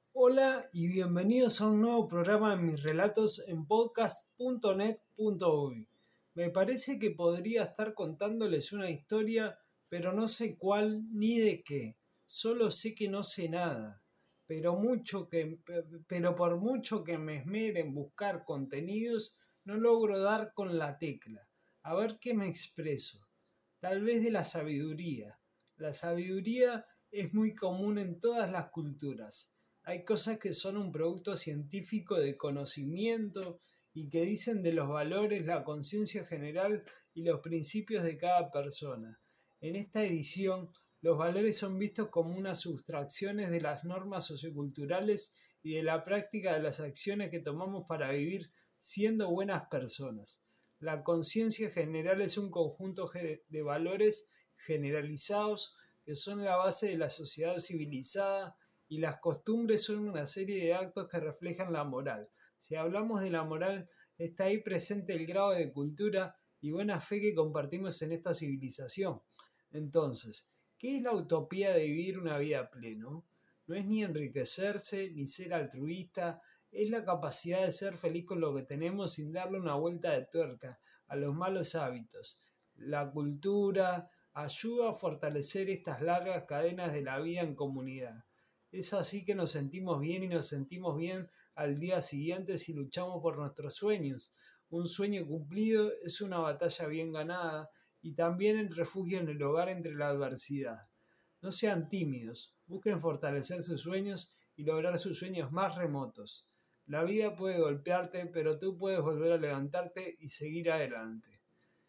Hola y bienvenidos a un nuevo programa de mis relatos en podcast.net.uy. Me parece que podría estar contándoles una historia, pero no sé cuál ni de qué. Solo sé que no sé nada. Pero por mucho que me esmere en buscar contenidos, no logro dar con la tecla. A ver qué me expreso. Tal vez de la sabiduría. La sabiduría es muy común en todas las culturas. Hay cosas que son un producto científico de conocimiento y que dicen de los valores, la conciencia general y los principios de cada persona. En esta edición, los valores son vistos como unas sustracciones de las normas socioculturales y de la práctica de las acciones que tomamos para vivir siendo buenas personas. La conciencia general es un conjunto de valores generalizados que son la base de la sociedad civilizada, y las costumbres son una serie de actos que reflejan la moral. Si hablamos de la moral, está ahí presente el grado de cultura y buena fe que compartimos en esta civilización. Entonces, ¿qué es la utopía de vivir una vida plena? No es ni enriquecerse, ni ser altruista, es la capacidad de ser feliz con lo que tenemos sin darle una vuelta de tuerca a los malos hábitos. La cultura ayuda a fortalecer estas largas cadenas de la vida en comunidad. Es así que nos sentimos bien y nos sentimos bien al día siguiente si luchamos por nuestros sueños. Un sueño cumplido es una batalla bien ganada y también el refugio en el hogar entre la adversidad. No sean tímidos, busquen fortalecer sus sueños y lograr sus sueños más remotos. La vida puede golpearte, pero tú puedes volver a levantarte y seguir adelante.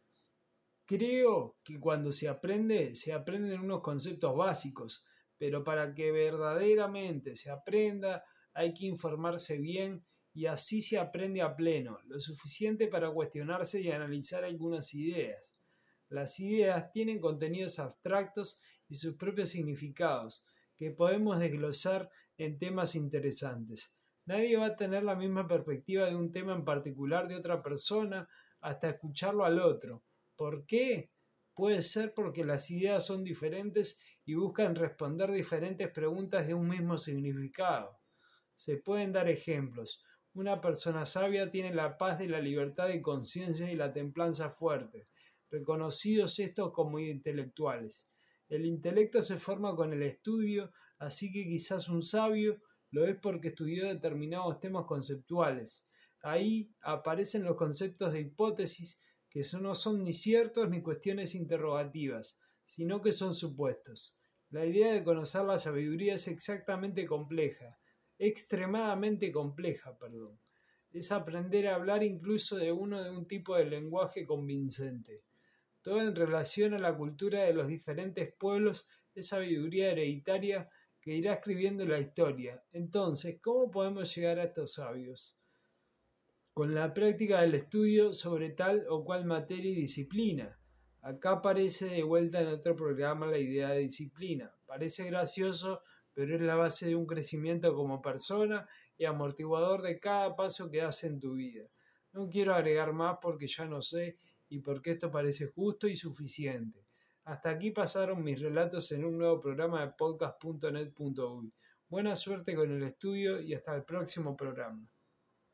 Creo que cuando se aprenden unos conceptos básicos, pero para que verdaderamente se aprenda hay que informarse bien y así se aprende a pleno, lo suficiente para cuestionarse y analizar algunas ideas. Las ideas tienen contenidos abstractos y sus propios significados, que podemos desglosar en temas interesantes. Nadie va a tener la misma perspectiva de un tema en particular de otra persona hasta escucharlo al otro. ¿Por qué? Puede ser porque las ideas son diferentes y buscan responder diferentes preguntas de un mismo significado. Se pueden dar ejemplos. Una persona sabia tiene la paz de la libertad de conciencia y la templanza fuerte, reconocidos estos como intelectuales. El intelecto se forma con el estudio, así que quizás un sabio lo es porque estudió determinados temas conceptuales. Ahí aparecen los conceptos de hipótesis, que no son ni ciertos ni cuestiones interrogativas, sino que son supuestos. La idea de conocer la sabiduría es extremadamente compleja, perdón. Es aprender a hablar incluso de un tipo de lenguaje convincente. Todo en relación a la cultura de los diferentes pueblos es sabiduría hereditaria que irá escribiendo la historia. Entonces, ¿cómo podemos llegar a estos sabios? Con la práctica del estudio sobre tal o cual materia y disciplina. Acá aparece de vuelta en otro programa la idea de disciplina. Parece gracioso, pero es la base de un crecimiento como persona y amortiguador de cada paso que das en tu vida. No quiero agregar más porque ya no sé y porque esto parece justo y suficiente. Hasta aquí pasaron mis relatos en un nuevo programa de podcast.net.uy. Buena suerte con el estudio y hasta el próximo programa.